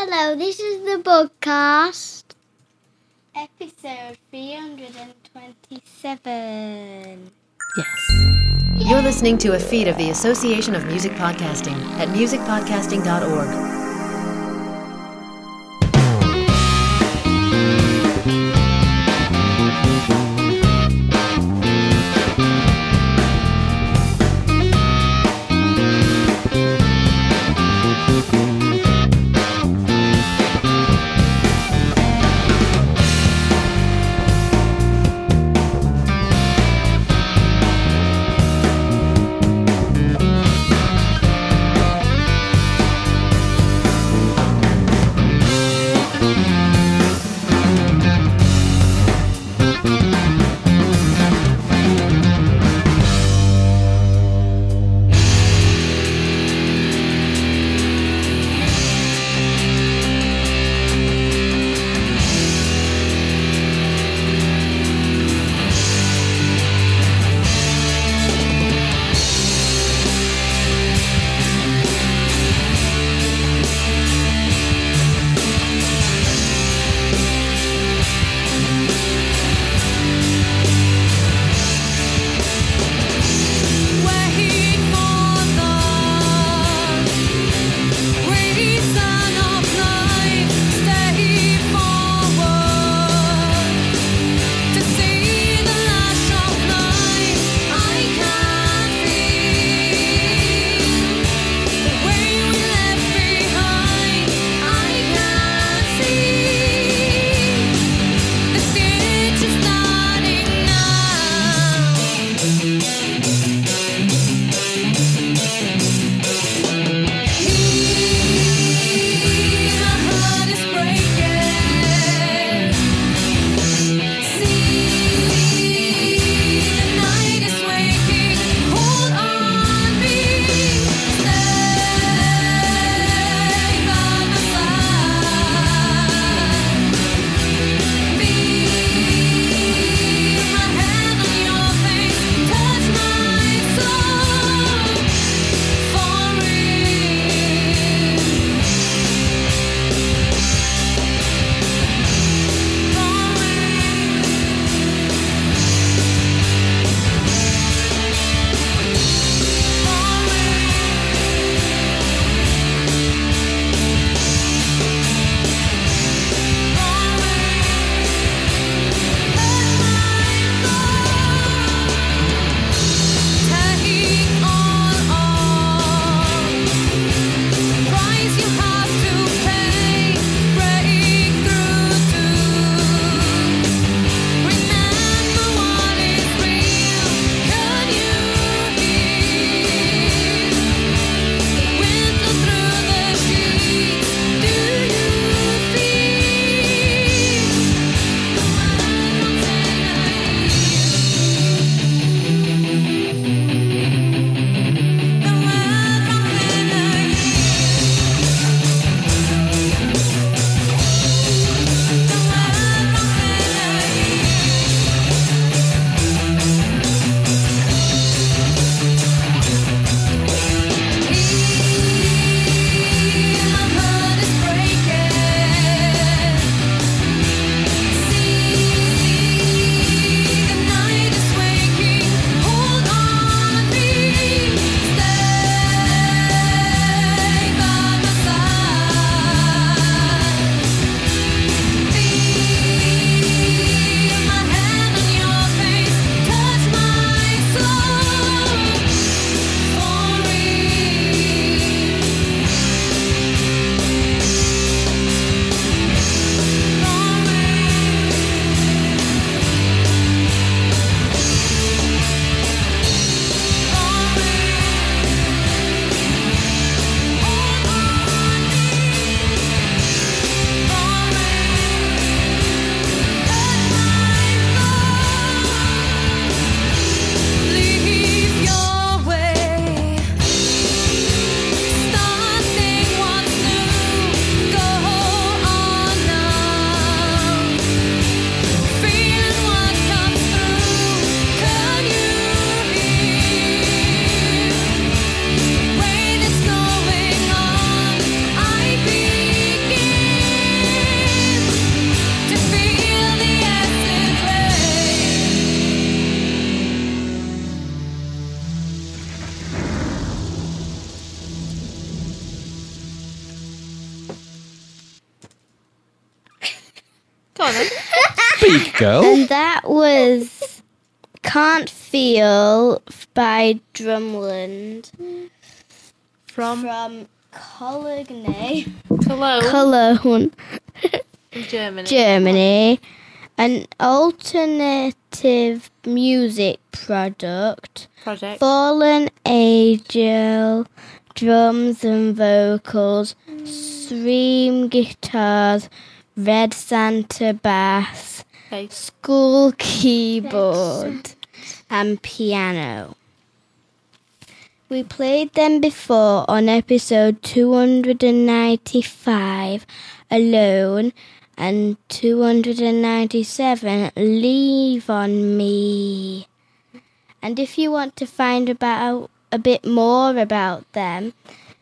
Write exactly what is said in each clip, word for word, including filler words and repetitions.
Hello, this is the podcast. Episode three hundred twenty-seven. Yes. You're listening to a feed of the Association of Music Podcasting at music podcasting dot org. Go on then. Speak, girl. And that was Can't Feel by Drumland From from Cologne, Cologne, Cologne, in Germany. Germany. An alternative music product. Project. Fallen Angel, drums and vocals, stream guitars, Red Santa bass, Bass. school keyboard, and piano. We played them before on episode two hundred ninety-five, Alone, and two hundred ninety-seven, Leave on Me. And if you want to find about a bit more about them,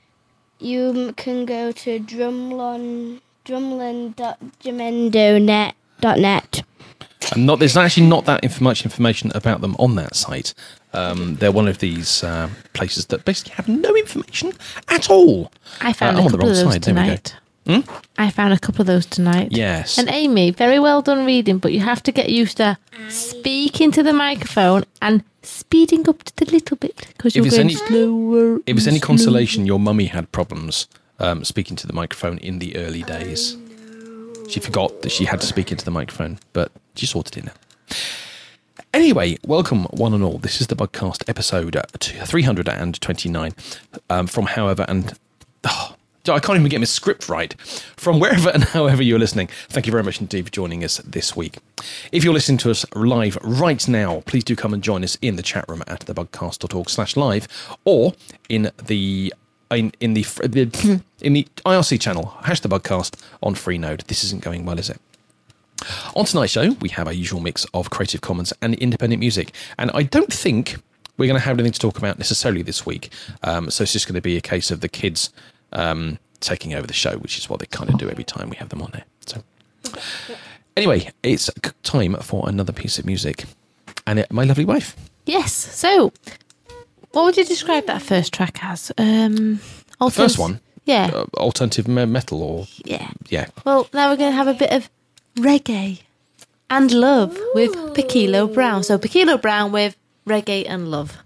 you can go to drumlon, drumland dot jamendo dot net. And not, there's actually not that inf- much information about them on that site. Um, they're one of these uh, places that basically have no information at all. I found Uh, a I'm on the couple wrong of those side. There we go. tonight. I found a couple of those tonight. Yes. And Amy, very well done reading, but you have to get used to speaking to the microphone and speeding up just a little bit because you're it's going any- slower. If it's and any slower. consolation, your mummy had problems um, speaking to the microphone in the early days. She forgot that she had to speak into the microphone, but she sorted it now. Anyway, welcome one and all. This is the Bugcast episode uh, three hundred twenty-nine um, from however and... Oh, I can't even get my script right. From wherever and however you're listening, thank you very much indeed for joining us this week. If you're listening to us live right now, please do come and join us in the chat room at thebugcast.org slash live or in the in, in the in the I R C channel, hash the Bugcast on Freenode. This isn't going well, is it? On tonight's show, we have our usual mix of Creative Commons and independent music, and I don't think we're going to have anything to talk about necessarily this week. Um, so it's just going to be a case of the kids um, taking over the show, which is what they kind of do every time we have them on there. So anyway, it's c- time for another piece of music, and it, my lovely wife. Yes. So, what would you describe that first track as? Um, The first one, Yeah. uh, alternative me- metal, or Yeah. yeah, Well, now we're going to have a bit of reggae and love with Paquilo Brown. So, Paquilo Brown with reggae and love.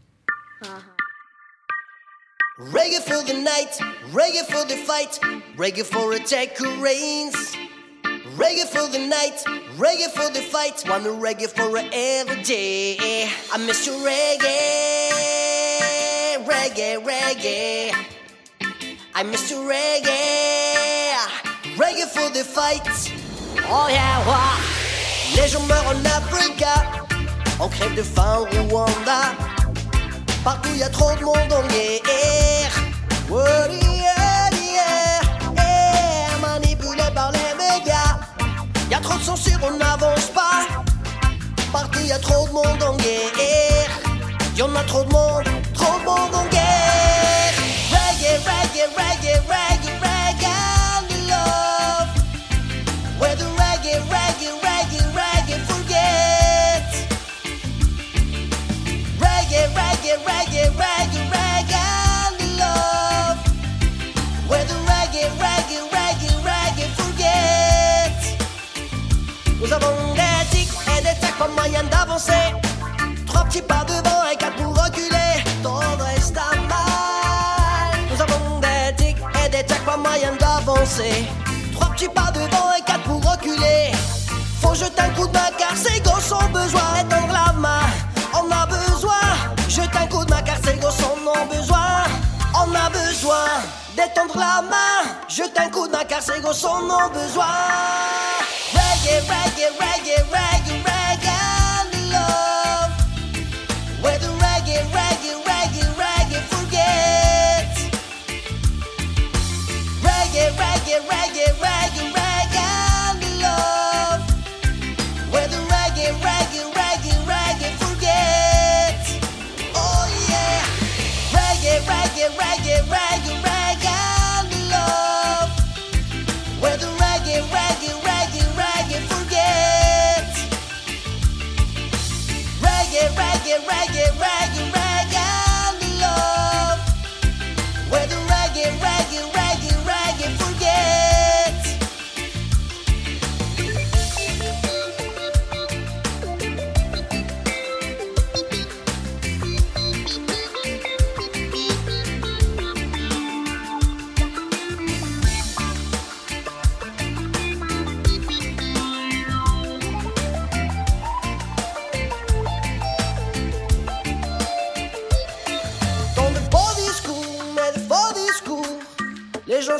Reggae for the night, reggae for the fight, reggae for a take who reigns. Reggae for the night, reggae for the fight, want a reggae for a every day. I miss you reggae, reggae, reggae. I miss you reggae, reggae for the fight. Oh yeah, wow. Les gens meurent en Africa, on crève de faim au Rwanda. Partout y'a trop de monde en guerre. Oh yeah, yeah, yeah. Manipulé par les médias. Y'a trop de censure, on n'avance pas. Partout y'a trop de monde en guerre. Y'en a trop de monde, trop de monde en guerre. Reggae, reggae, reggae, reggae, reggae, love. Where the reggae, reggae, reggae, reggae forget. Reggae, reggae, reggae, reggae, reggae, love. Where the reggae, reggae, reggae, reggae forget. Nous avons des tics et des tacs, pas moyen d'avancer. Trois petits pas devant et quatre pour reculer. Todo está mal. Nous avons des tics et des tacs, pas moyen d'avancer. Trois petits pas devant et quatre pour reculer. Faut jeter un coup de main car ces gosses ont besoin d'étendre la main. On a besoin, jeter un coup de main car ces gosses en ont besoin. On a besoin d'étendre la main, jeter un coup de main car ces gosses en ont besoin. Reggae, reggae, reggae, reggae, reggae, love. Where the reggae, reggae, reggae, reggae forget. Reggae, reggae, reggae, reggae, reggae, love. Where the reggae, reggae, reggae, reggae forget. Oh yeah. Reggae, reggae, reggae, reggae, reggae, love. Where the reggae, reggae, reggae, reggae forget. Reggae, reggae, reggae, reggae, reggae, love. Where the reggae, reggae, reggae, reggae forget.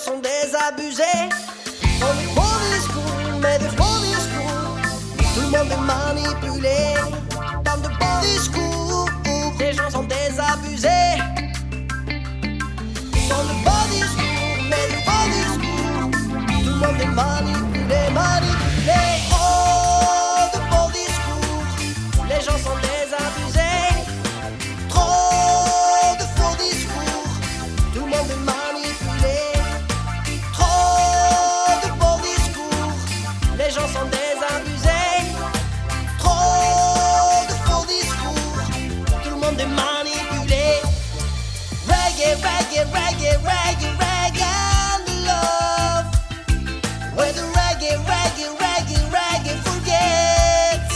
sont désabusés. Font des faux discours, mais des faux discours. Tout le monde est manipulé dans de bons discours. Les gens sont désabusés. Font de bons discours, mais des faux discours. Tout le monde est manipulé, manipulé. Oh, de bons discours. Les gens sont désabusés. Trop de faux discours. Tout le monde est manipulé. Trop de bons discours. Les gens sont désabusés. Trop de faux discours. Tout le monde est manipulé. Reggae, reggae, reggae, reggae, reggae and love. Where the reggae, reggae, reggae, reggae forgets.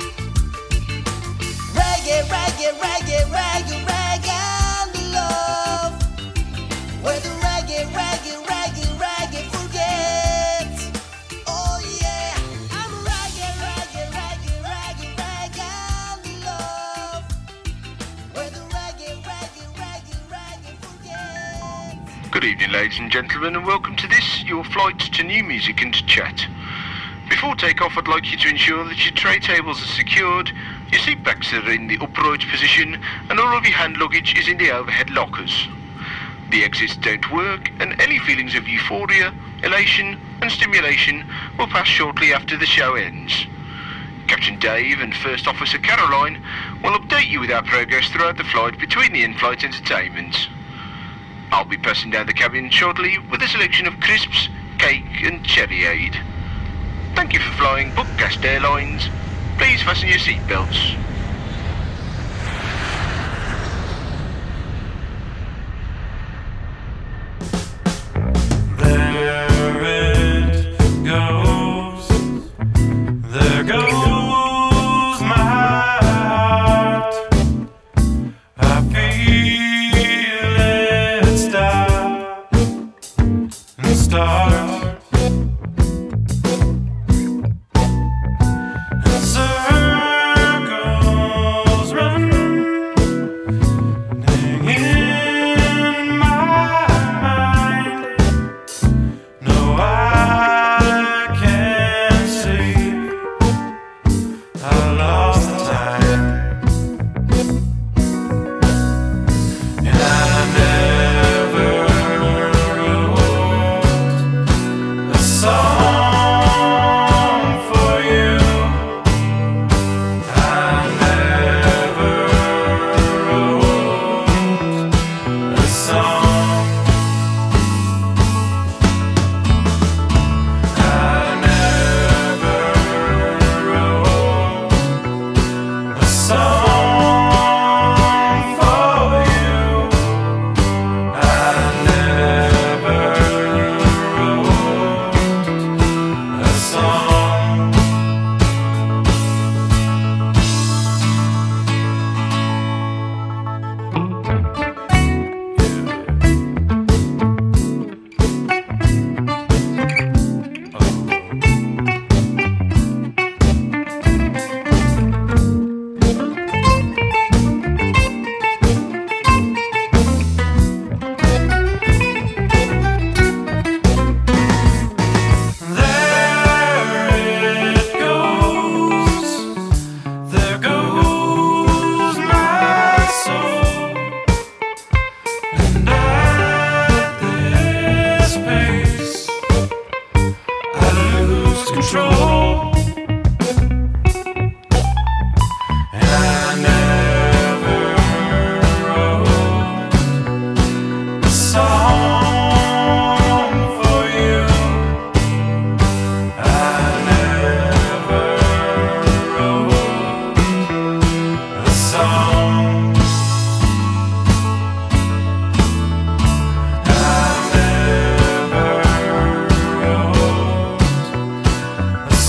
Reggae, reggae, reggae, reggae, reggae and love. Where the reggae, reggae, reggae, reggae forgets. Oh yeah, I'm reggae, reggae, reggae, reggae, reggae and love. Where the reggae, reggae, reggae, reggae forgets. Good evening, ladies and gentlemen, and welcome to this, your flight to new music and chat. Before takeoff, I'd like you to ensure that your tray tables are secured, your seat backs are in the upright position, and all of your hand luggage is in the overhead lockers. The exits don't work, and any feelings of euphoria, elation, and stimulation will pass shortly after the show ends. Captain Dave and First Officer Caroline will update you with our progress throughout the flight between the in-flight entertainment. I'll be passing down the cabin shortly with a selection of crisps, cake, and cherry aid. Thank you for flying Bookcast Airlines. Please fasten your seatbelts. There it goes. There goes my heart. I feel it stop and start. Circles run in my mind. No, I can't see. I lost the time, and I never wrote a song for you. I never wrote a song. I never wrote a song for you. I never wrote a song. There it goes. There goes my soul. And at this pace, I lose control. And I never wrote a song for you. I never wrote a song. I never wrote a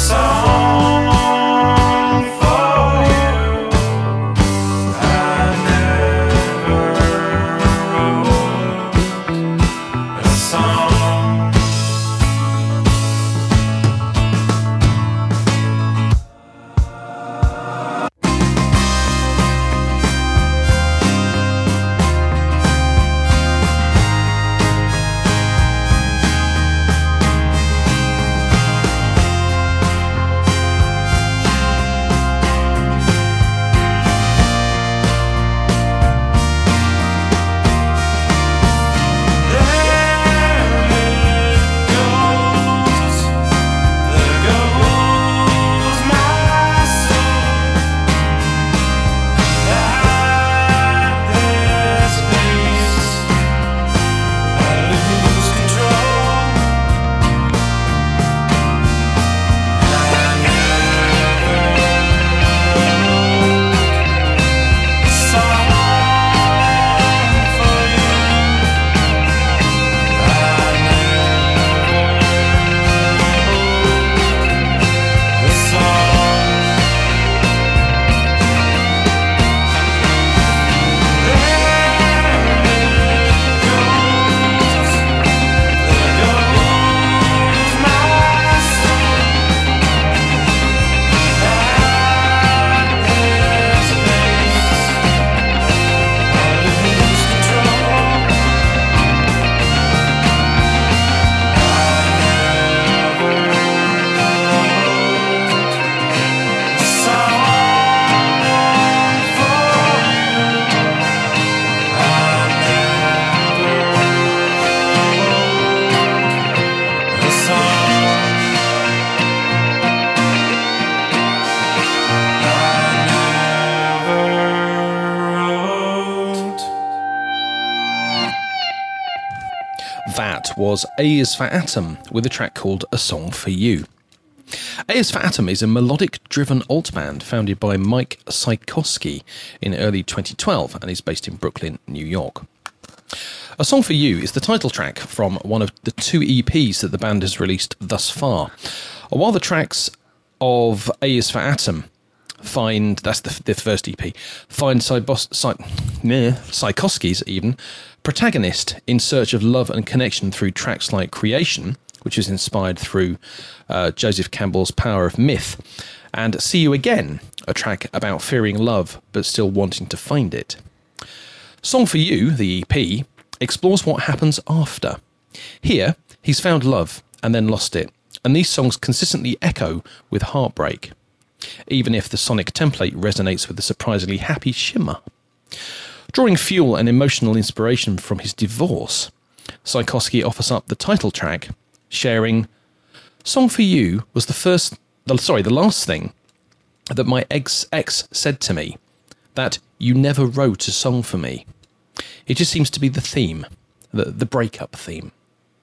that was A is for Atom with a track called A Song for You. A is for Atom is a melodic-driven alt band founded by Mike Psykowski in early twenty twelve and is based in Brooklyn, New York. A Song for You is the title track from one of the two E Ps that the band has released thus far. While the tracks of A is for Atom find, that's the, the first E P, find Psybos, Psy, meh, Psykowski's even, protagonist in search of love and connection through tracks like Creation, which is inspired through uh, Joseph Campbell's Power of Myth, and See You Again, a track about fearing love but still wanting to find it. Song for You, the E P, explores what happens after. Here, he's found love and then lost it, and these songs consistently echo with heartbreak, even if the sonic template resonates with a surprisingly happy shimmer. Drawing fuel and emotional inspiration from his divorce, Psykowski offers up the title track, sharing, "Song for You was the first, the, sorry, the last thing that my ex ex said to me, that you never wrote a song for me. It just seems to be the theme, the, the breakup theme."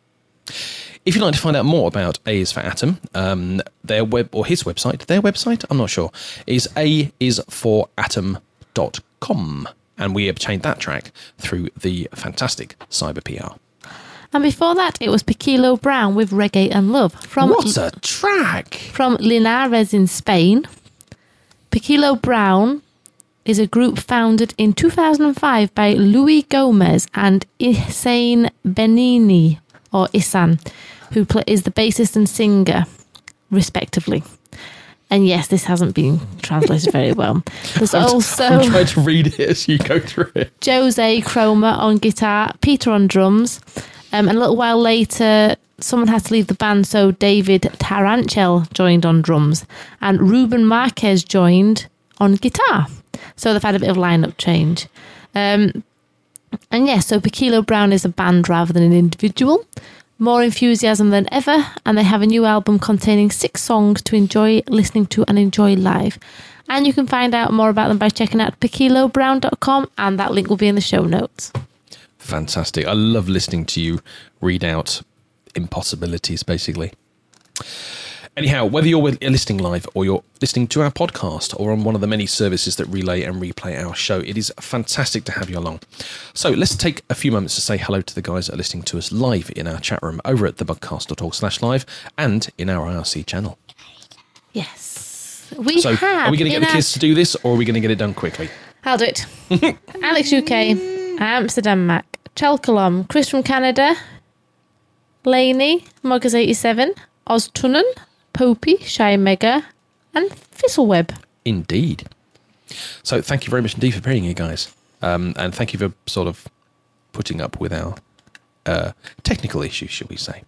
If you'd like to find out more about A is for Atom, um, their web, or his website, their website, I'm not sure, is a is for atom dot com. And we obtained that track through the fantastic Cyber P R. And before that, it was Paquilo Brown with Reggae and Love. From What a track! From Linares in Spain. Paquilo Brown is a group founded in two thousand five by Luis Gomez and Ihsane Benini, or Isan, who play, is the bassist and singer, respectively. And yes, this hasn't been translated very well. There's I'm, also I'm trying to read it as you go through it. Jose Cromer on guitar, Peter on drums, um, and a little while later, someone had to leave the band, so David Taranchel joined on drums, and Ruben Marquez joined on guitar. So they've had a bit of lineup change. Um, and yes, so Paquilo Brown is a band rather than an individual. More enthusiasm than ever, and they have a new album containing six songs to enjoy listening to and enjoy live. And you can find out more about them by checking out paquilo brown dot com, and that link will be in the show notes. Fantastic. I love listening to you read out impossibilities, basically. Anyhow, whether you're listening live or you're listening to our podcast or on one of the many services that relay and replay our show, it is fantastic to have you along. So let's take a few moments to say hello to the guys that are listening to us live in our chat room over at thebugcast dot org slash live and in our I R C channel. Yes. We so have are we going to get the our... kids to do this, or are we going to get it done quickly? I'll do it. Alex U K, Amsterdam Mac, Chelcolom, Chris from Canada, Laney, Muggers eighty-seven, Oztunnen, Popey, Shy Mega, and Fizzleweb. Indeed. So thank you very much indeed for being here, guys. Um, and thank you for sort of putting up with our uh, technical issues, shall we say.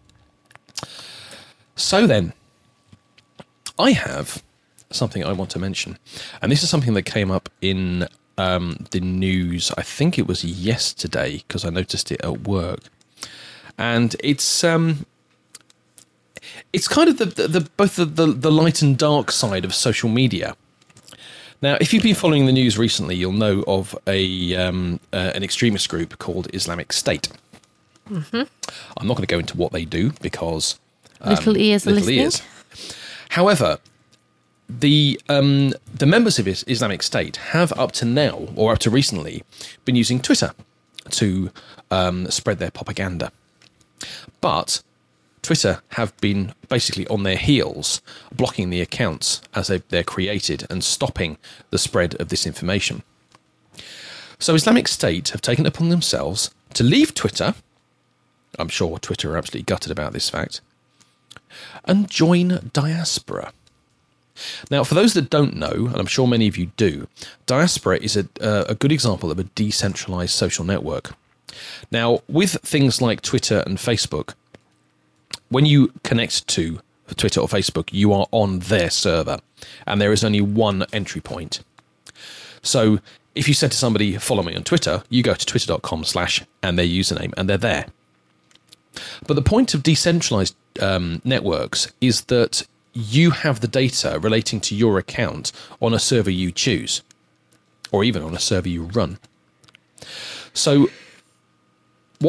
So then, I have something I want to mention. And this is something that came up in um, the news, I think it was yesterday, because I noticed it at work. And it's... Um, It's kind of the, the, the both the, the, the light and dark side of social media. Now, if you've been following the news recently, you'll know of a um, uh, an extremist group called Islamic State. Mm-hmm. I'm not going to go into what they do because um, little ears are little listening. Ears. However, the um, the members of Islamic State have up to now, or up to recently, been using Twitter to um, spread their propaganda, but Twitter have been basically on their heels, blocking the accounts as they, they're created and stopping the spread of this information. So Islamic State have taken it upon themselves to leave Twitter, I'm sure Twitter are absolutely gutted about this fact, and join Diaspora. Now, for those that don't know, and I'm sure many of you do, Diaspora is a, uh, a good example of a decentralized social network. Now, with things like Twitter and Facebook, when you connect to Twitter or Facebook, you are on their server, and there is only one entry point. So if you said to somebody, follow me on Twitter, you go to twitter.com slash and their username, and they're there. But the point of decentralized um, networks is that you have the data relating to your account on a server you choose, or even on a server you run. So what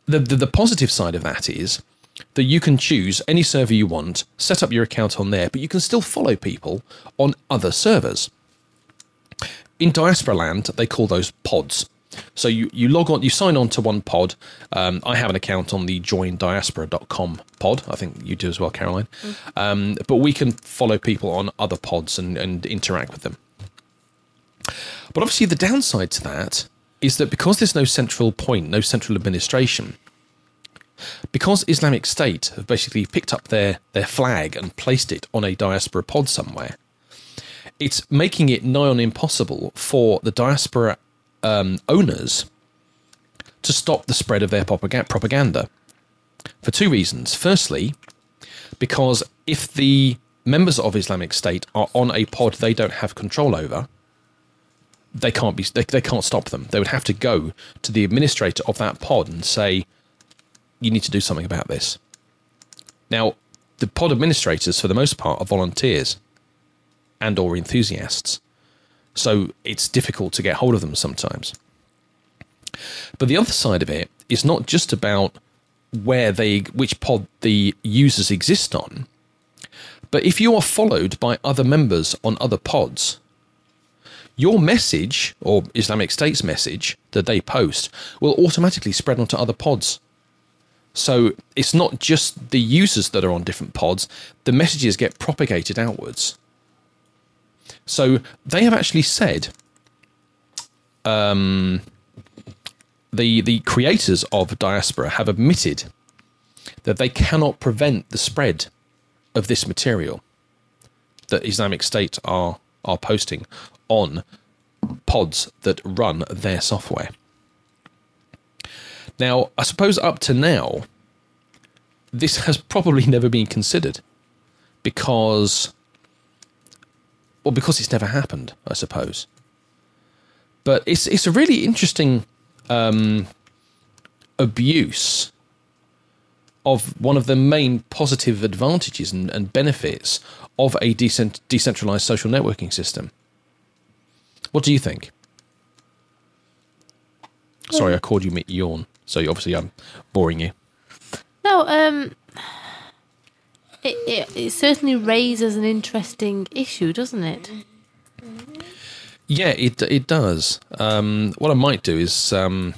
the, the the positive side of that is that you can choose any server you want, set up your account on there, but you can still follow people on other servers. In Diaspora Land, they call those pods. So you, you log on, you sign on to one pod. Um, I have an account on the join diaspora dot com pod. I think you do as well, Caroline. Mm. Um, but we can follow people on other pods and, and interact with them. But obviously the downside to that is that because there's no central point, no central administration, because Islamic State have basically picked up their, their flag and placed it on a diaspora pod somewhere, it's making it nigh on impossible for the diaspora Um, owners to stop the spread of their propaganda for two reasons. Firstly, because if the members of Islamic State are on a pod they don't have control over, they can't be they, they can't stop them. They would have to go to the administrator of that pod and say, you need to do something about this. Now, the pod administrators for the most part are volunteers and or enthusiasts. So it's difficult to get hold of them sometimes. But the other side of it is not just about where they, which pod the users exist on, but if you are followed by other members on other pods, your message, or Islamic State's message that they post, will automatically spread onto other pods. So it's not just the users that are on different pods, the messages get propagated outwards. So they have actually said, um, the the creators of Diaspora have admitted that they cannot prevent the spread of this material that Islamic State are are posting on pods that run their software. Now, I suppose up to now, this has probably never been considered because... Well, because it's never happened, I suppose. But it's it's a really interesting um, abuse of one of the main positive advantages and, and benefits of a decent, decentralized social networking system. What do you think? Sorry, I called you yawn, so obviously I'm boring you. No, um... It, it, it certainly raises an interesting issue, doesn't it? Yeah, it it does. Um, what I might do is um,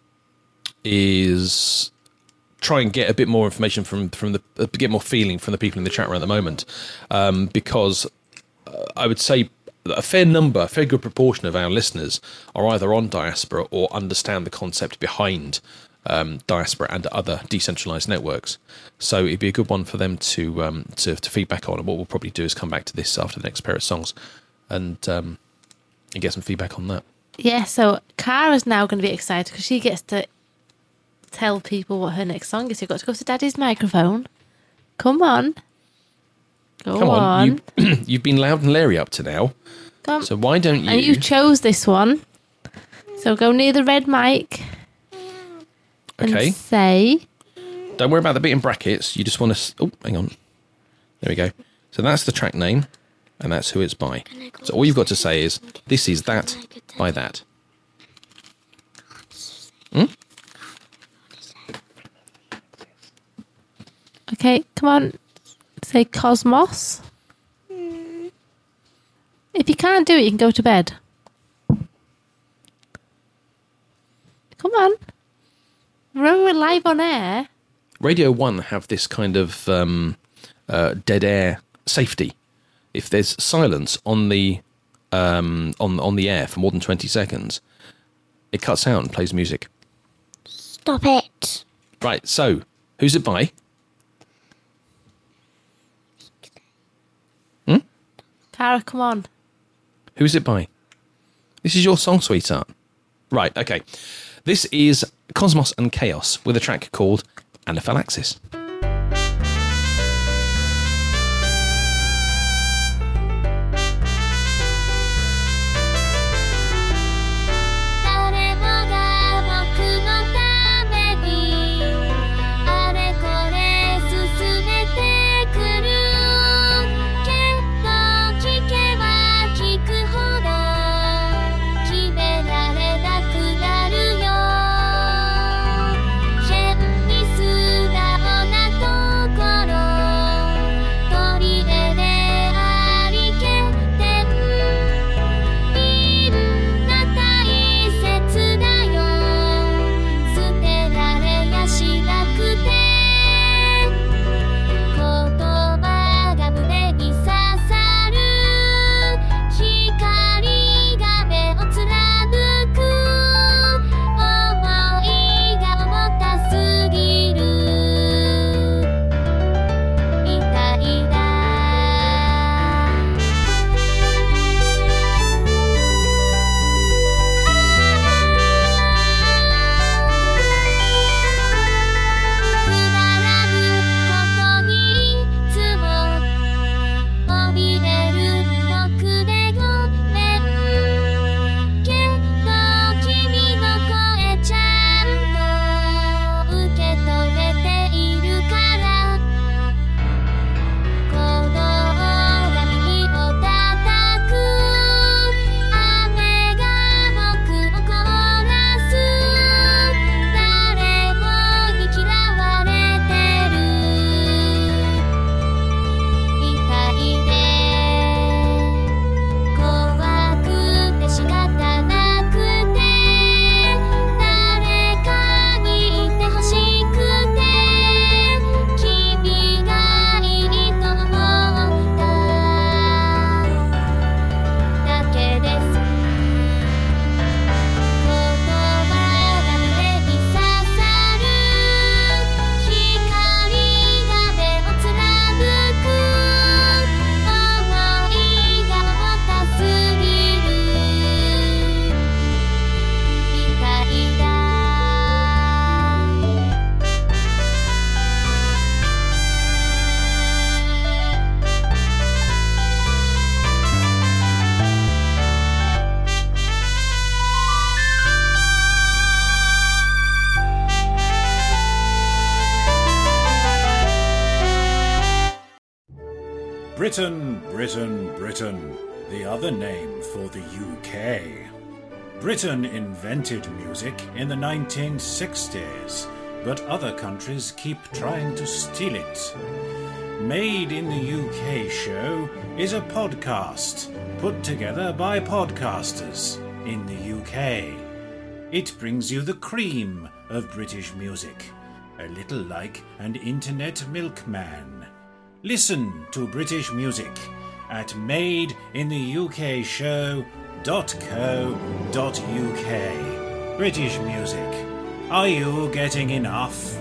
is try and get a bit more information from from the uh, get more feeling from the people in the chat room at the moment, um, because uh, I would say a fair number, a fair good proportion of our listeners are either on Diaspora or understand the concept behind Um, Diaspora and other decentralized networks. So it'd be a good one for them to um, to, to feedback on. And what we'll probably do is come back to this after the next pair of songs and um, and get some feedback on that. Yeah, so Cara's now going to be excited because she gets to tell people what her next song is. You've got to go to Daddy's microphone. Come on. Go Come on. on. You, you've been loud and leery up to now. Come. So why don't you... And you chose this one. So go near the red mic. Okay. And say... Don't worry about the bit in brackets. You just want to... Oh, hang on. There we go. So that's the track name, and that's who it's by. So all you've got to say is, this is that by that. Hmm? Okay, come on. Say Cosmos. If you can't do it, you can go to bed. Come on. Remember, we're live on air. Radio One have this kind of um, uh, dead air safety. If there's silence on the um, on on the air for more than twenty seconds, it cuts out and plays music. Stop it. Right. So, who's it by? Hmm? Cara, come on. Who's it by? This is your song, sweetheart. Right. Okay. This is Cosmos and Chaos with a track called Anaphylaxis. Shit. Britain, Britain, Britain, the other name for the U K. Britain invented music in the nineteen sixties, but other countries keep trying to steal it. Made in the U K Show is a podcast put together by podcasters in the U K. It brings you the cream of British music, a little like an internet milkman. Listen to British music at made in the U K show dot co dot U K. British music. Are you getting enough?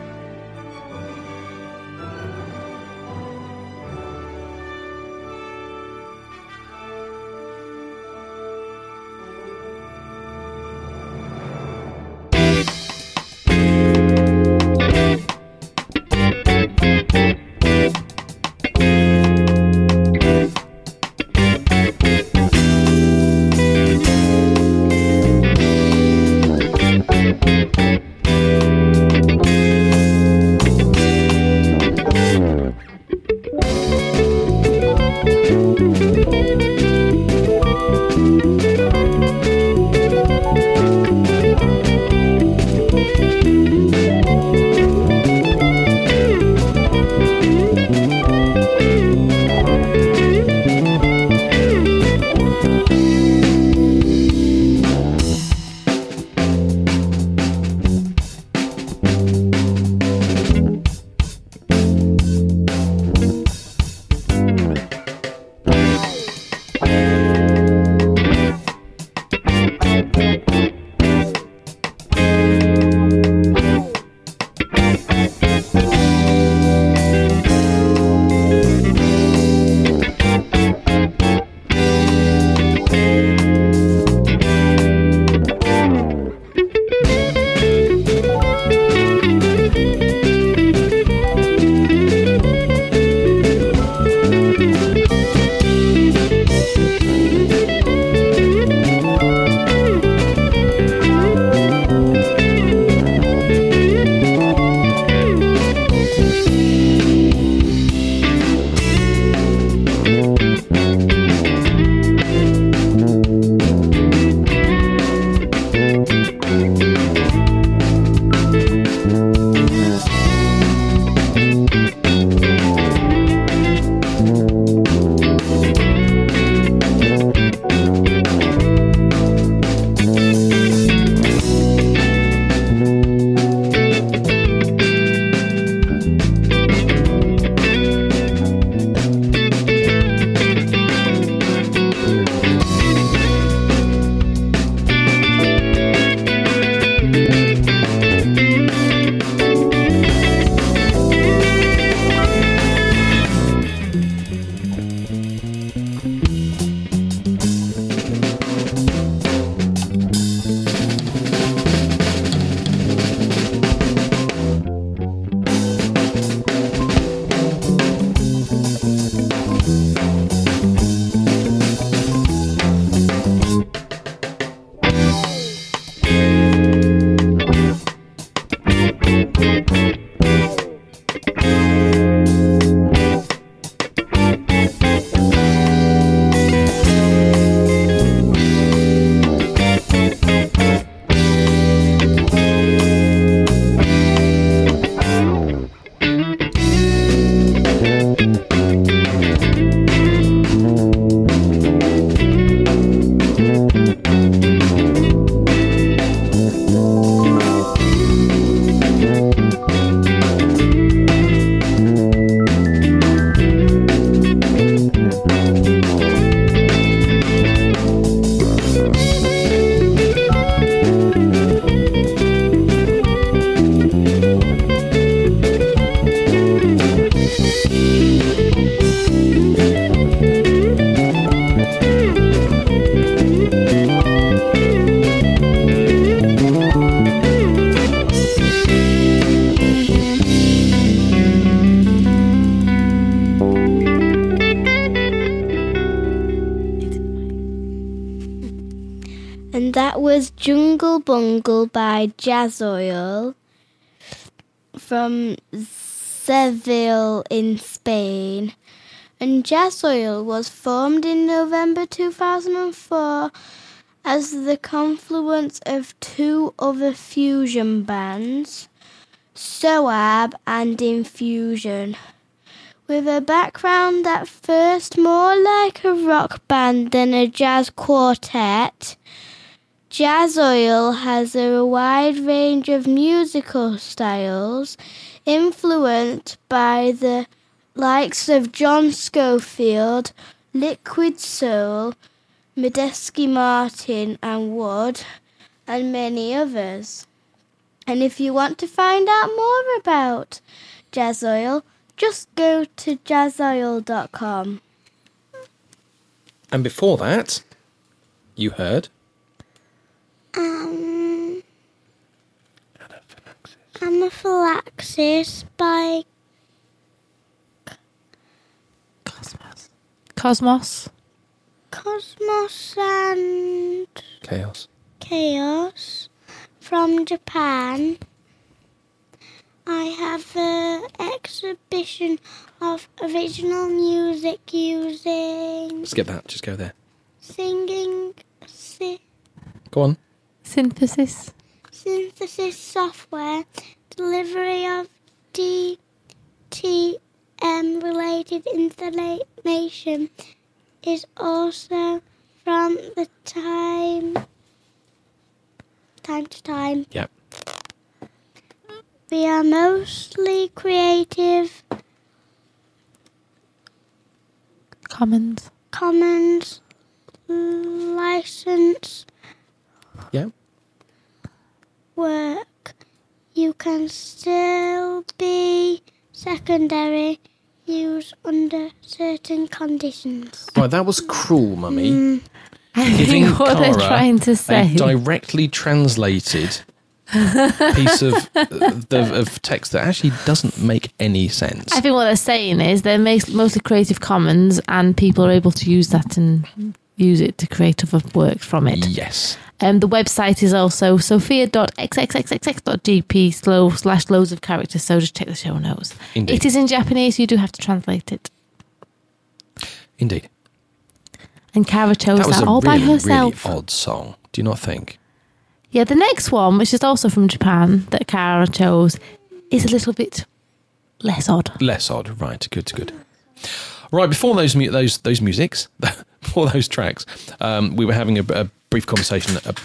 And that was Jungle Bungle by Jazz Oil from Seville in Spain. And Jazzoil was formed in November two thousand four as the confluence of two other fusion bands, Soab and Infusion. With a background at first more like a rock band than a jazz quartet, Jazzoil has a wide range of musical styles influenced by the likes of John Scofield, Liquid Soul, Medeski Martin and Wood, and many others. And if you want to find out more about Jazzoil, just go to jazzoil dot com. And before that, you heard Um, Anaphylaxis by Cosmos. Cosmos. Cosmos and Chaos. Chaos from Japan. I have an exhibition of original music using Skip that. Just go there. singing sy- Go on. Synthesis. synthesis software, delivery of D T M related information is also from the time time to time. Yep. We are mostly creative Commons. Commons license Yep. work. You can still be secondary use under certain conditions. Right, that was cruel, Mummy. I Giving think what they're Cara trying to say. a directly translated piece of, of of text that actually doesn't make any sense. I think what they're saying is they're mas- mostly Creative Commons and people are able to use that and use it to create other work from it. Yes. Um, the website is also sophia dot x x x x x dot g p slow slash loads of characters, so just check the show notes. Indeed. It is in Japanese, you do have to translate it. Indeed. And Cara chose That that, was a all really, by herself. really odd song. Do you not think? Yeah, the next one, which is also from Japan, that Cara chose, is a little bit less odd. Less odd. Right. Good. Good. Right. Before those mu- those those musics, before those tracks, um, we were having a, a brief conversation ab-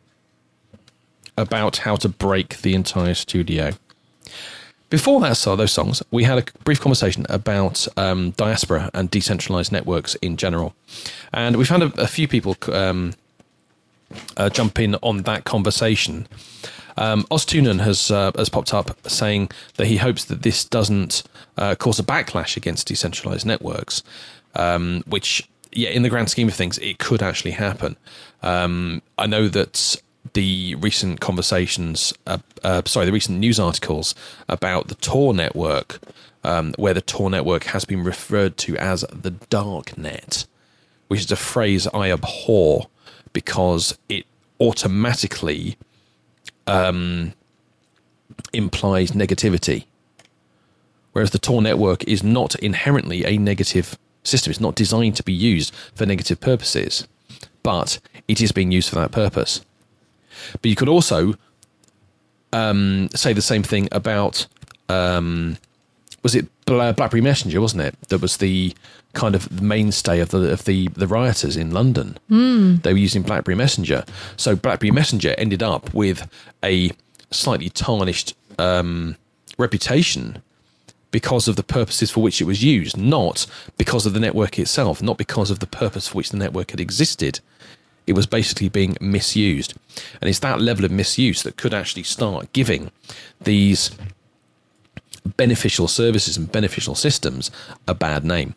about how to break the entire studio. Before that, so those songs, we had a brief conversation about um, diaspora and decentralized networks in general, and we found a, a few people um, uh, jump in on that conversation. Um, Oztunen has uh, has popped up saying that he hopes that this doesn't uh, cause a backlash against decentralized networks, um, which, yeah, in the grand scheme of things, it could actually happen. Um, I know that the recent conversations, uh, uh, sorry, the recent news articles about the Tor network, um, where the Tor network has been referred to as the dark net, which is a phrase I abhor because it automatically um, implies negativity. Whereas the Tor network is not inherently a negative system. It's not designed to be used for negative purposes, but it is being used for that purpose. But you could also um, say the same thing about, um, was it BlackBerry Messenger, wasn't it? That was the kind of mainstay of the of the, the rioters in London. Mm. They were using BlackBerry Messenger. So BlackBerry Messenger ended up with a slightly tarnished um, reputation because of the purposes for which it was used, not because of the network itself, not because of the purpose for which the network had existed. It was basically being misused. And it's that level of misuse that could actually start giving these beneficial services and beneficial systems a bad name.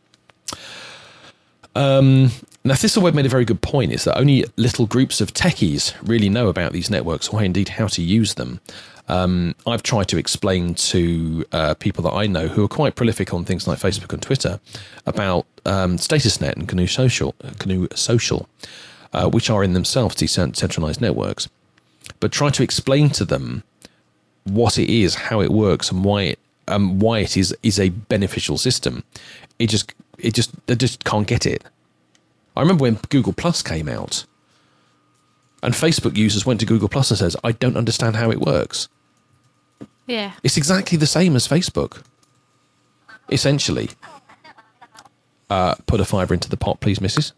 Um, now, ThistleWeb made a very good point, is that only little groups of techies really know about these networks or indeed how to use them. Um, I've tried to explain to uh, people that I know who are quite prolific on things like Facebook and Twitter about um, StatusNet and GNU Social, GNU Social, uh, which are in themselves decentralized networks. But try to explain to them what it is, how it works, and why it um, why it is is a beneficial system. It just it just they just can't get it. I remember when Google Plus came out, and Facebook users went to Google Plus and says, "I don't understand how it works." Yeah. It's exactly the same as Facebook. Essentially, uh, put a fiver into the pot, please, missus.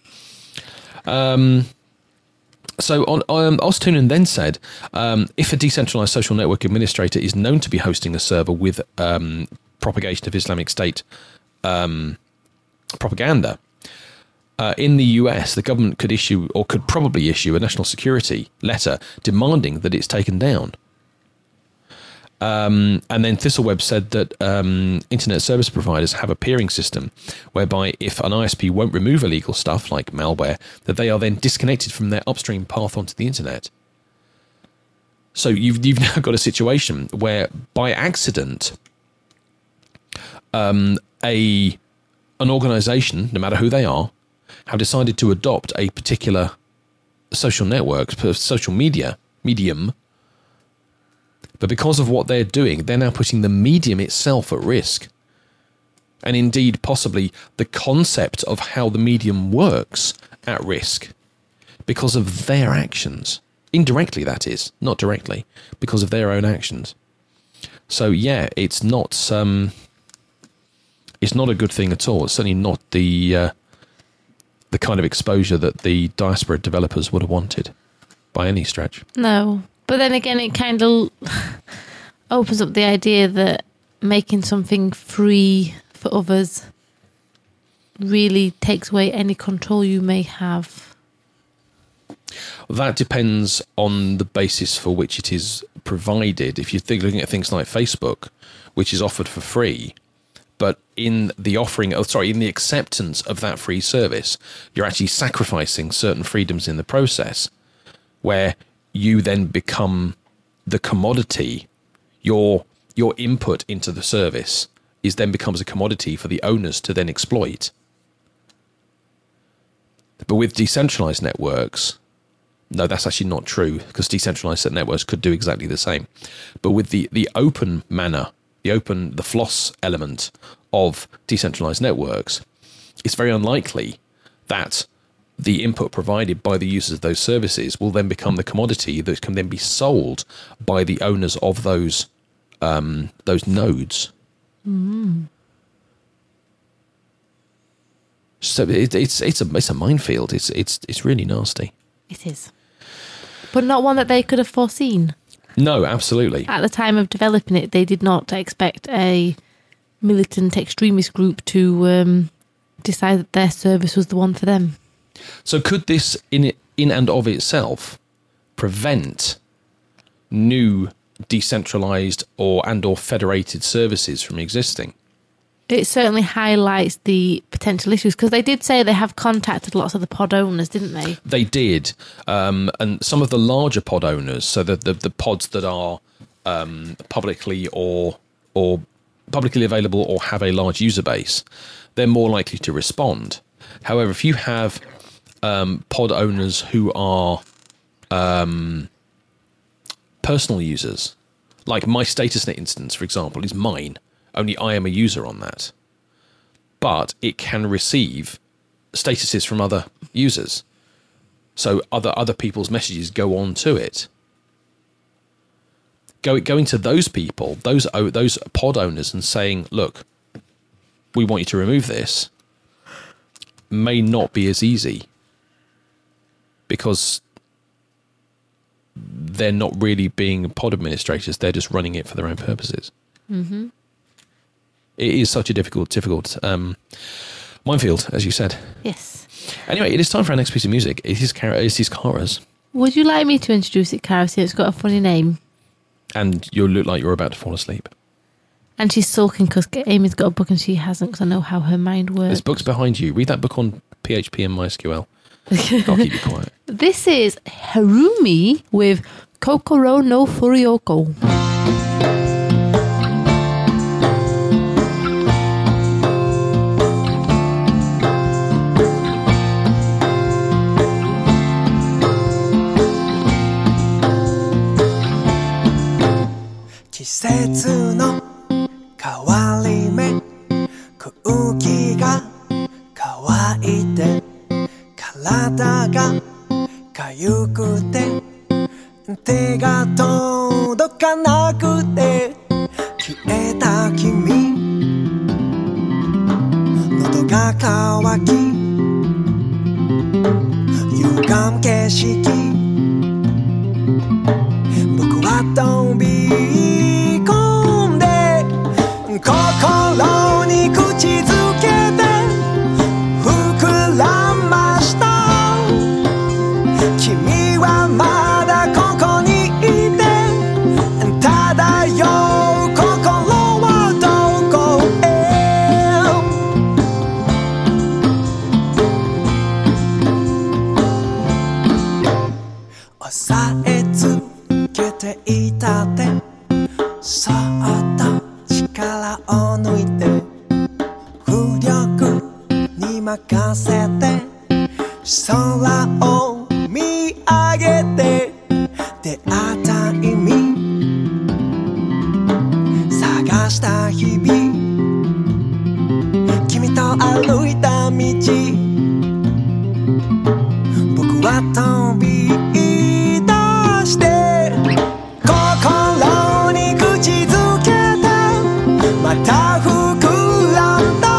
Um. So on, um, Oztunen then said, um, if a decentralized social network administrator is known to be hosting a server with um, propagation of Islamic State um, propaganda, uh, in the U S, the government could issue, or could probably issue, a national security letter demanding that it's taken down. Um, and then Thistleweb said that um, internet service providers have a peering system whereby if an I S P won't remove illegal stuff like malware, that they are then disconnected from their upstream path onto the internet. So you've you've now got a situation where by accident, um, a an organisation, no matter who they are, have decided to adopt a particular social network, social media medium. But because of what they're doing, they're now putting the medium itself at risk. And indeed, possibly the concept of how the medium works at risk because of their actions. Indirectly, that is, not directly, because of their own actions. So yeah, it's not um, it's not a good thing at all. It's certainly not the uh, the kind of exposure that the diaspora developers would have wanted by any stretch. No. But then again, it kind of opens up the idea that making something free for others really takes away any control you may have. That depends on the basis for which it is provided. If you're looking at things like Facebook, which is offered for free, but in the offering, oh, sorry, in the acceptance of that free service, you're actually sacrificing certain freedoms in the process, where you then become the commodity. Your your input into the service is then becomes a commodity for the owners to then exploit. But with decentralized networks, no, that's actually not true, because decentralized networks could do exactly the same. But with the, the open manner, the open, the floss element of decentralized networks, it's very unlikely that the input provided by the users of those services will then become the commodity that can then be sold by the owners of those um, those nodes. Mm. So it, it's it's a it's a minefield. It's it's it's really nasty. It is, but not one that they could have foreseen. No, absolutely. At the time of developing it, they did not expect a militant extremist group to um, decide that their service was the one for them. So could this, in it, in and of itself, prevent new decentralized or and or federated services from existing? It certainly highlights the potential issues, because they did say they have contacted lots of the pod owners, didn't they? They did. Um, and some of the larger pod owners, so the, the, the pods that are um, publicly or or publicly available or have a large user base, they're more likely to respond. However, if you have um, pod owners who are um, personal users, like my StatusNet instance, for example, is mine. Only I am a user on that. But it can receive statuses from other users. So other other people's messages go on to it. Go, going to those people, those those pod owners, and saying, look, we want you to remove this, may not be as easy, because they're not really being pod administrators, they're just running it for their own purposes. Mm-hmm. It is such a difficult, difficult um, minefield, as you said. Yes. Anyway, it is time for our next piece of music. It is, Cara, it is Cara's. Would you like me to introduce it, Cara? It's got a funny name. And you look like you're about to fall asleep. And she's sulking because Amy's got a book and she hasn't, because I know how her mind works. There's books behind you. Read that book on P H P and MySQL. I'll keep you quiet. This is Harumi with Kokoro no Furioko. 季節の変わり目空気が体がかゆくて手が届かなくて消えた君喉が渇き歪む景色僕は飛び込んで心に口づけて膨らました君はまだここにいて漂う心はどこへ押さえつけていた手そっと力を抜いて浮力に任せて空を見上げて出会った意味探した日々君と歩いた道僕は飛び出して心に口づけてまた膨らんだ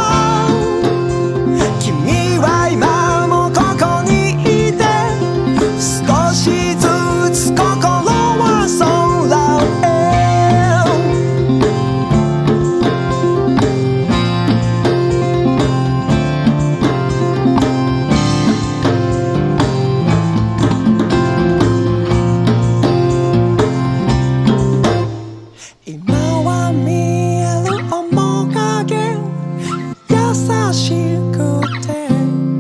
君は今もここにいて少しずつ心は空へ今は見える面影優しくて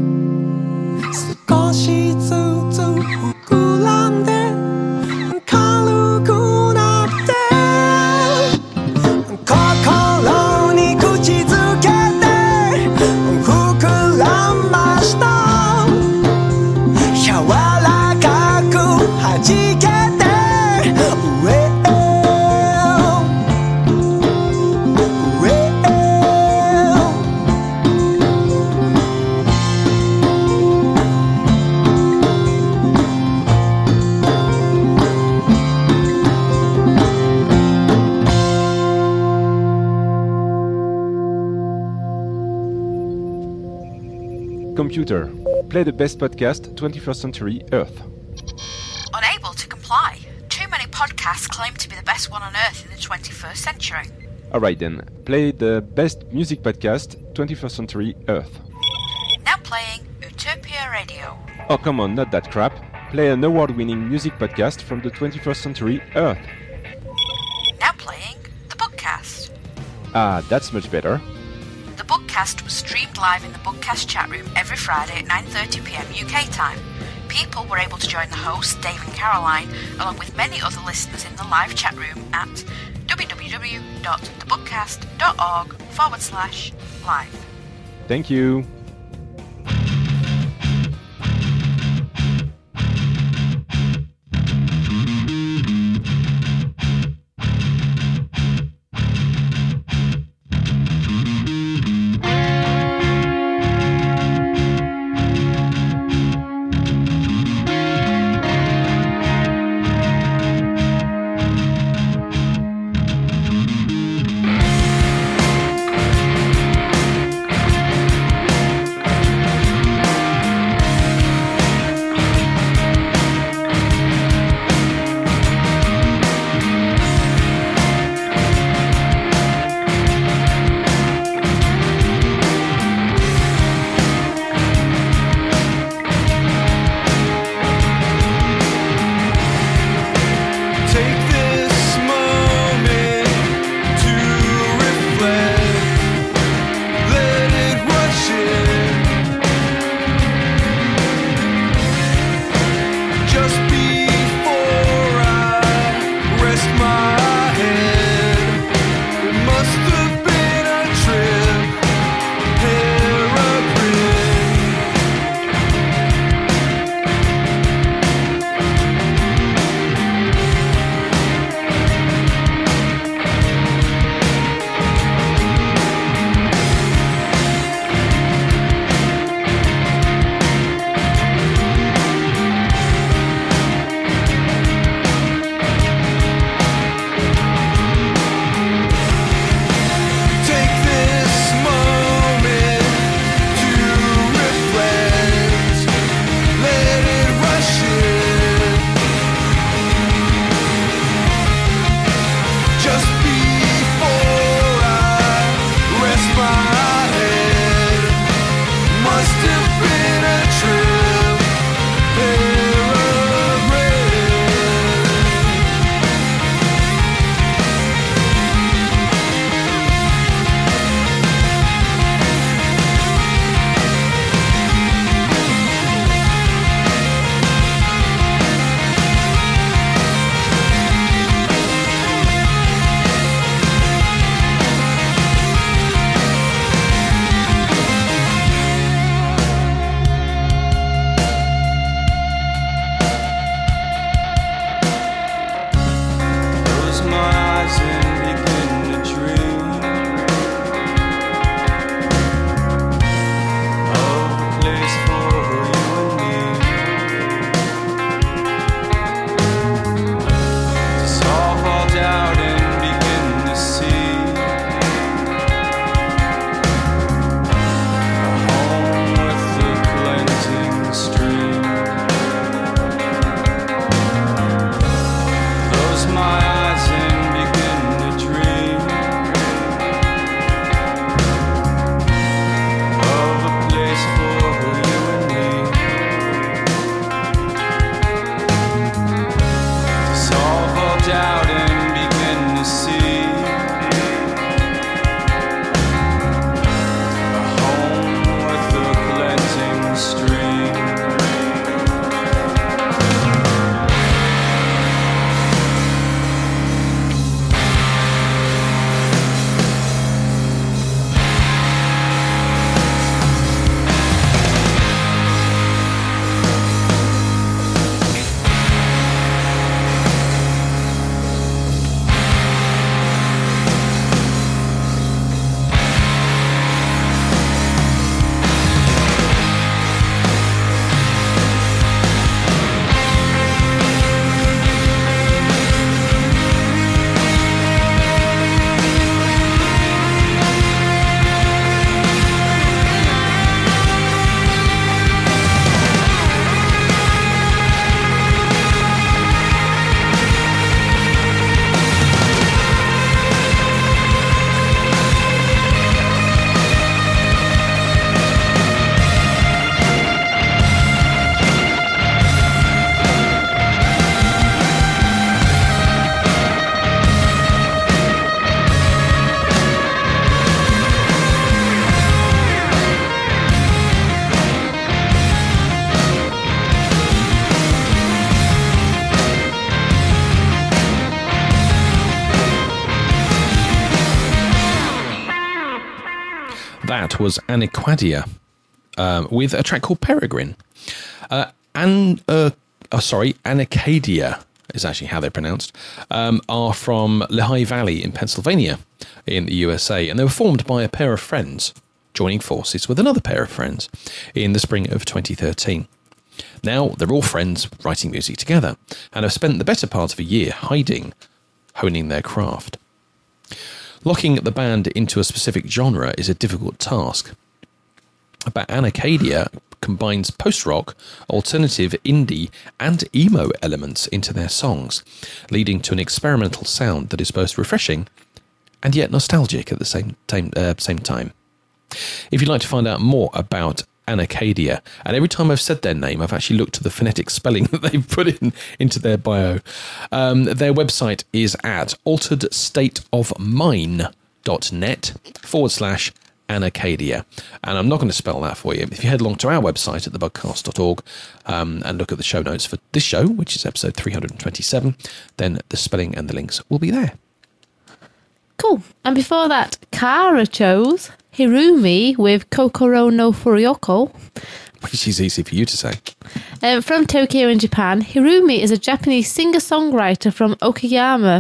少しずつ膨らんで軽くなって心に口づけて膨らました柔らかく弾けて上へ上へ Computer, play the best podcast, twenty-first Century Earth. Unable to comply. Too many podcasts claim to be the best one on Earth in the twenty-first century. Alright then, play the best music podcast, twenty-first Century Earth. Now playing Utopia Radio. Oh come on, not that crap. Play an award-winning music podcast from the twenty-first Century Earth. Now playing the Bookcast. Ah, that's much better. The Bookcast was streamed live in the Bookcast chat room every Friday at nine thirty p m U K time. People were able to join the hosts, Dave and Caroline, along with many other listeners in the live chat room at www.thebookcast.org forward slash live. Thank you. that was Anacadia um, with a track called Peregrine. Uh, and, uh, oh, sorry, Anacadia is actually how they're pronounced, um, are from Lehigh Valley in Pennsylvania in the U S A. And they were formed by a pair of friends joining forces with another pair of friends in the spring of twenty thirteen. Now they're all friends writing music together and have spent the better part of a year hiding, honing their craft. Locking the band into a specific genre is a difficult task, but Anacadia combines post-rock, alternative, indie and emo elements into their songs, leading to an experimental sound that is both refreshing and yet nostalgic at the same time. Uh, same time. If you'd like to find out more about Anacadia, and every time I've said their name, I've actually looked at the phonetic spelling that they've put in into their bio. Um, their website is at alteredstateofmine.net forward slash Anacadia. And I'm not going to spell that for you. If you head along to our website at the bugcast dot org um, and look at the show notes for this show, which is episode three hundred twenty-seven, then the spelling and the links will be there. Cool. And before that, Kara chose Hirumi with Kokoro no Furiyoko. Which is easy for you to say. Um, from Tokyo in Japan, Hirumi is a Japanese singer-songwriter from Okayama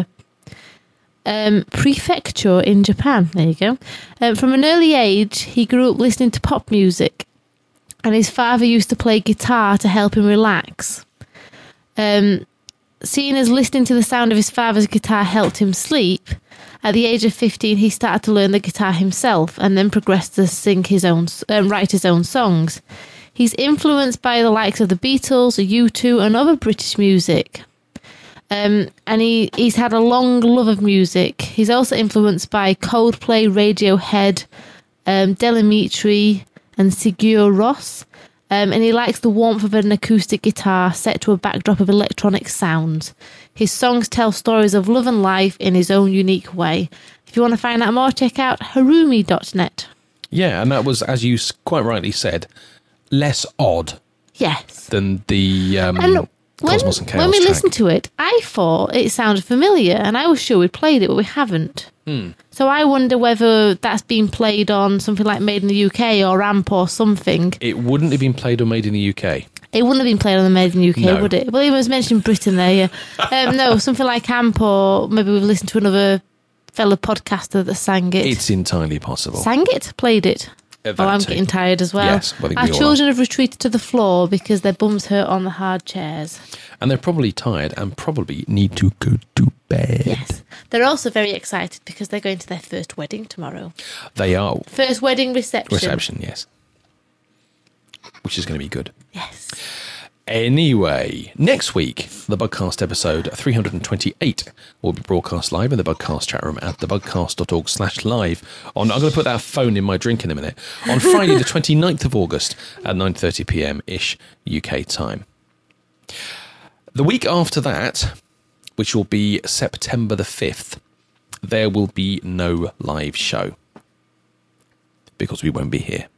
um, Prefecture in Japan. There you go. Um, from an early age, he grew up listening to pop music, and his father used to play guitar to help him relax. Um, seeing as listening to the sound of his father's guitar helped him sleep, at the age of fifteen, he started to learn the guitar himself and then progressed to sing his own, um, write his own songs. He's influenced by the likes of the Beatles, U two, and other British music. Um, and he, he's had a long love of music. He's also influenced by Coldplay, Radiohead, um, Delamitri, and Sigur Rós. Um, and he likes the warmth of an acoustic guitar set to a backdrop of electronic sounds. His songs tell stories of love and life in his own unique way. If you want to find out more, check out hirumi dot net. Yeah, and that was, as you quite rightly said, less odd yes. than the um, and when, Cosmos and Chaos When we track. listened to it, I thought it sounded familiar, and I was sure we played it, but we haven't. Hmm. So I wonder whether that's been played on something like Made in the U K or Amp or something. It wouldn't have been played or made in the U K. It wouldn't have been played on the Made in the U K, No. would it? Well, it was mentioned Britain there, yeah. Um, no, something like Amp, or maybe we've listened to another fellow podcaster that sang it. It's entirely possible. Sang it? Played it? Uh, Oh, that I'm too. getting tired as well. Yes, I think Our we all are. children have retreated to the floor because their bums hurt on the hard chairs. And they're probably tired and probably need to go to bed. Yes. They're also very excited because they're going to their first wedding tomorrow. They are. First wedding reception. Reception, yes. Which is going to be good. Yes. Anyway, next week, the Bugcast episode three hundred twenty-eight will be broadcast live in the Bugcast chat room at thebugcast.org slash live. On, I'm going to put that phone in my drink in a minute. On Friday, the twenty-ninth of August at nine thirty p.m.-ish U K time. The week after that, which will be September the fifth, there will be no live show. Because we won't be here.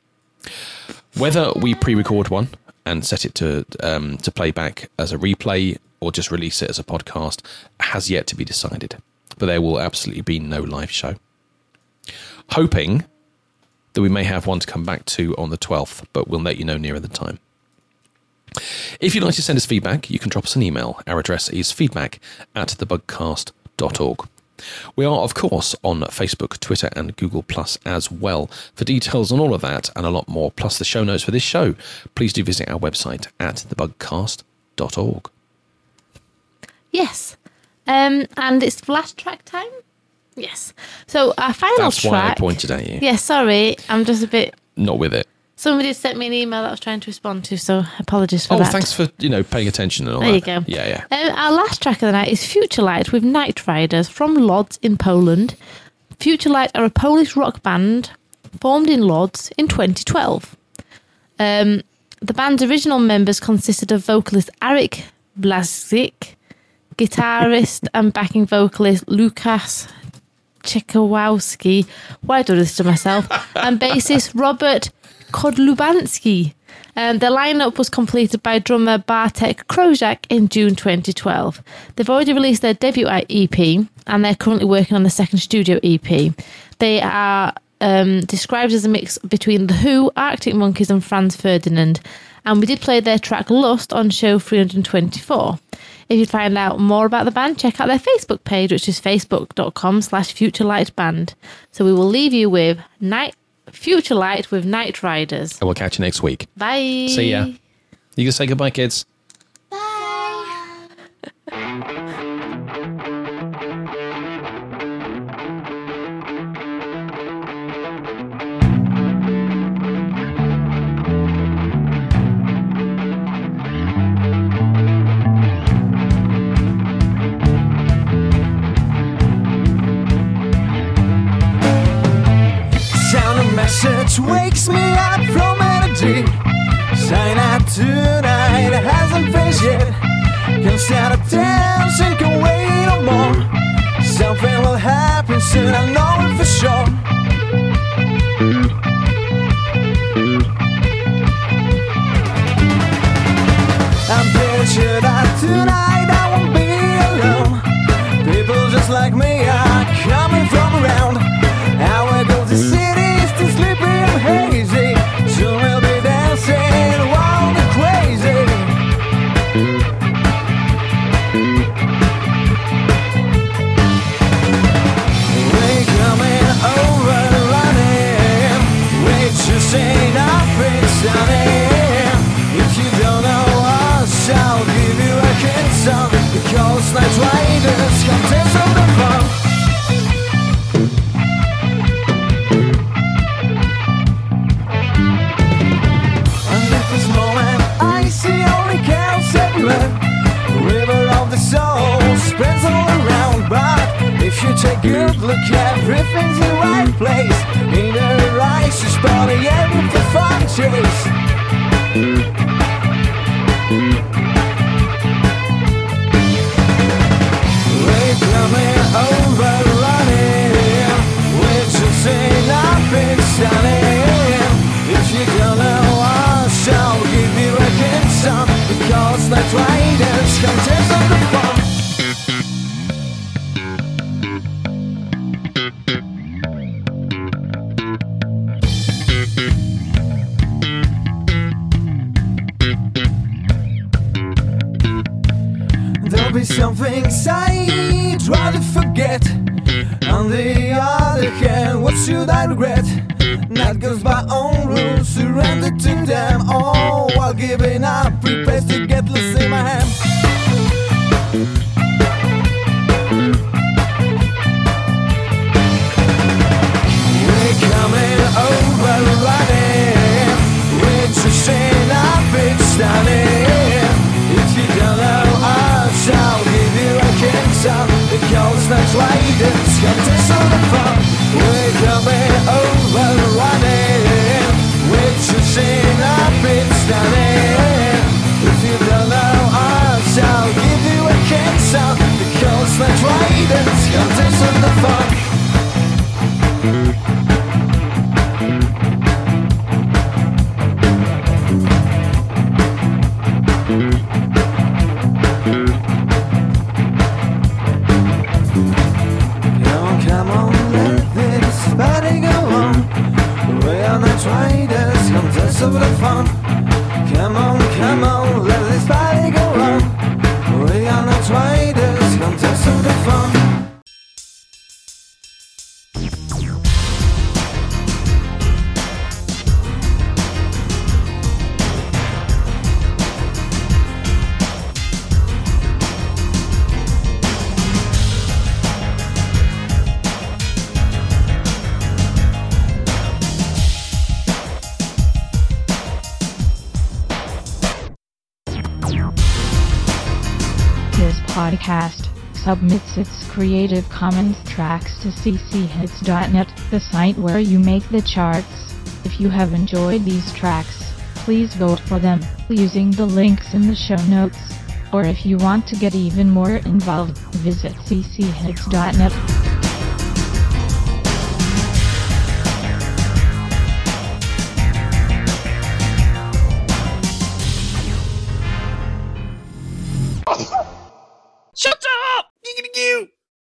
Whether we pre-record one and set it to um, to play back as a replay or just release it as a podcast has yet to be decided. But there will absolutely be no live show. Hoping that we may have one to come back to on the twelfth, but we'll let you know nearer the time. If you'd like to send us feedback, you can drop us an email. Our address is feedback at thebugcast dot org. We are, of course, on Facebook, Twitter and Google Plus as well. For details on all of that and a lot more, plus the show notes for this show, please do visit our website at thebugcast dot org. Yes. Um, and it's flash track time? Yes. So our final That's track... why I pointed at you. Yeah, sorry. I'm just a bit... Not with it. Somebody sent me an email that I was trying to respond to, so apologies for Oh, that. thanks for, you know, paying attention and all There that. you go. Yeah, yeah. Um, our last track of the night is Future Light with Night Riders from Lodz in Poland. Future Light are a Polish rock band formed in Lodz in twenty twelve. Um, the band's original members consisted of vocalist Arik Blasik, guitarist and backing vocalist Lukas Czechowski, why do I do this to myself, and bassist Robert Kodlubanski. Um, their lineup was completed by drummer Bartek Krojak in June twenty twelve. They've already released their debut E P and they're currently working on the second studio E P. They are um, described as a mix between The Who, Arctic Monkeys and Franz Ferdinand. And we did play their track Lust on show three hundred twenty-four. If you'd find out more about the band, check out their Facebook page, which is facebook.com slash futurelightband. So we will leave you with Night Future Light with Night Riders. And we'll catch you next week. Bye. See ya. You can say goodbye, kids. Message wakes me up from energy. Sign out tonight hasn't finished yet. Can't start a dance and can wait no more. Something will happen soon, I know it for sure. I'm pretty sure that tonight I won't be alone. People just like me are coming from around. I will go to cities too sleepy and hazy. Soon we'll be dancing wild and crazy. We're coming over running. We just ain't nothing sunny. If you don't know us, I'll give you a hint, son. Because Night Riders come taste of the fun. River of the soul spreads all around. But if you take a good look, everything's in the right place. In the righteous body and with the fun chase. We're coming over running. We're just ain't nothing sunny. If you're gonna watch, I'll give you a hint, son. Because Night Riders come taste of the fun. There'll be some things I try to forget. On the other hand, what should I regret? Night goes by own rules, surrender to them. Oh, while giving up, prepares to get lost in my hand. We're coming over running. We're just saying up, it's stunning. If you don't know us, I'll give you a hint, son. Because Night Riders come to some the fun. We're coming over running. We're just saying up, it's stunning. If you don't know us, I'll give you a hint, son. Because Night Riders come to some the fun. Riders, come test of the fun. Come on, come on, let this party go on. We are Night Riders, come test of the fun. Podcast submits its Creative Commons tracks to c c hits dot net, the site where you make the charts. If you have enjoyed these tracks, please vote for them using the links in the show notes. Or if you want to get even more involved, visit c c hits dot net. Shut up! You